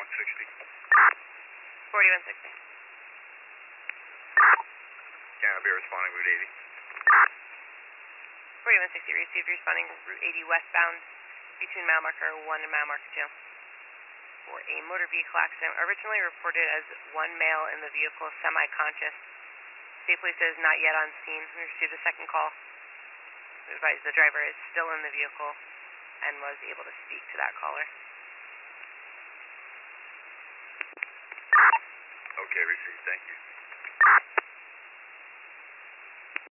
4160. 4160. Yeah, I'll be responding Route 80. 4160 received, responding Route 80 westbound between mile marker 1 and mile marker 2 for a motor vehicle accident. Originally reported as one male in the vehicle, semi-conscious. State Police says not yet on scene. We received a second call. We advise the driver is still in the vehicle and was able to speak to that caller. Okay, received. Thank you.